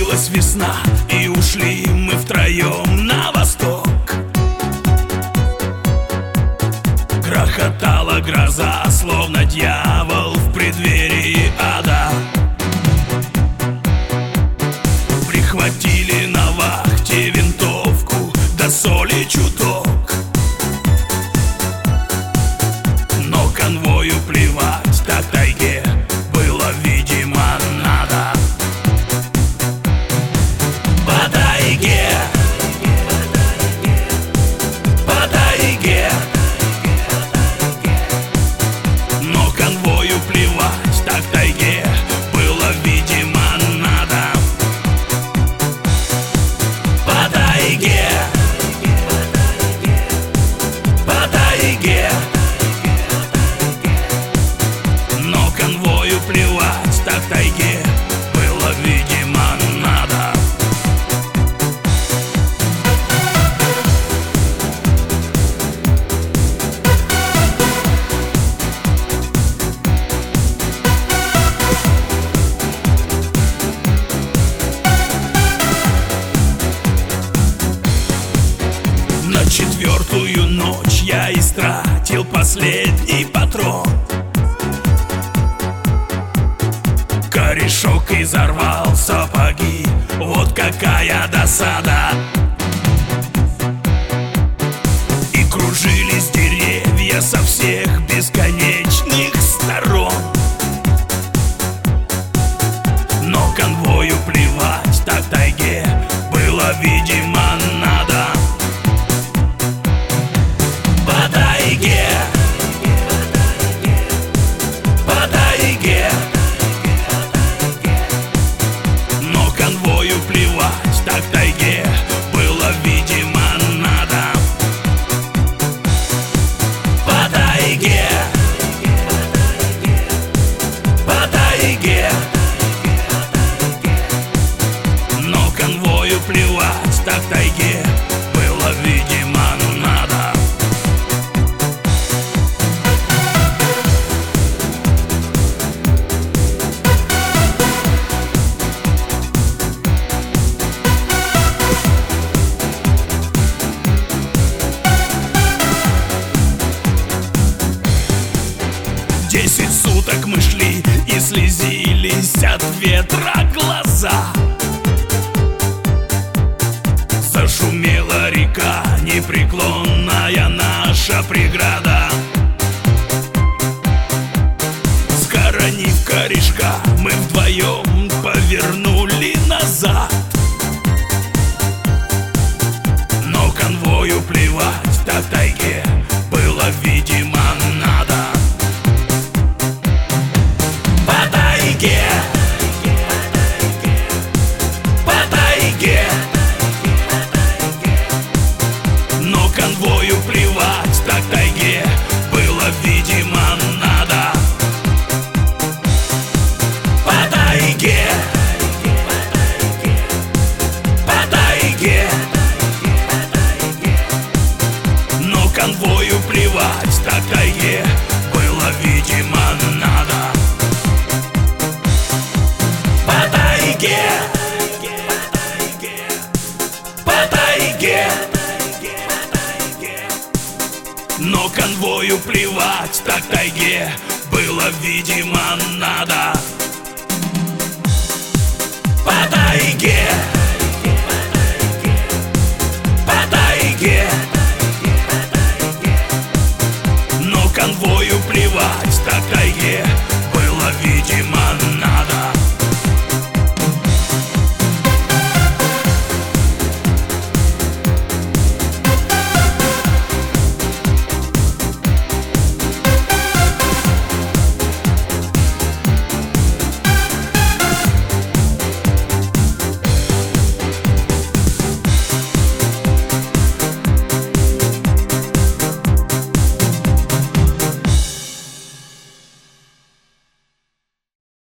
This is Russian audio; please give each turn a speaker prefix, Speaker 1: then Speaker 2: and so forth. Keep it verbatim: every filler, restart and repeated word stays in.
Speaker 1: Наступилась весна, и ушли мы втроем на восток. Грохотала гроза, словно дьявол в преддверии ада. Прихватили на вахте винтовку, да соли чуток. Но конвою плевать, так тайге было, видимо, надо. По тайге, по тайге, но конвою плевать, так тайге было, видимо, надо. По тайге, по тайге, но конвою плевать, так тайге было, видимо, надо. На четвертую ночь я истратил последний патрон. Корешок изорвал сапоги, вот какая досада. И кружились деревья со всех бесконечных сторон. Но конвою плевать, так тайге было, видимо, надо. По тайге, по тайге, но конвою плевать, так тайге было, видимо, надо. По тайге, по тайге, но конвою плевать, так тайге было, видимо, надо. Десять суток мы шли и слезились от ветра глаза. Зашумела река, непреклонная наша преграда. Схоронив корешка, мы вдвоем повернули назад. Но конвою плевать, так тайге было, видимо, надо. По тайге, по тайге, но конвою плевать, так тайге было, видимо, надо. По тайге, по тайге, но конвою плевать, так тайге было, видимо, надо. По тайге, по тайге, но конвою плевать, так тайге было, видимо, надо.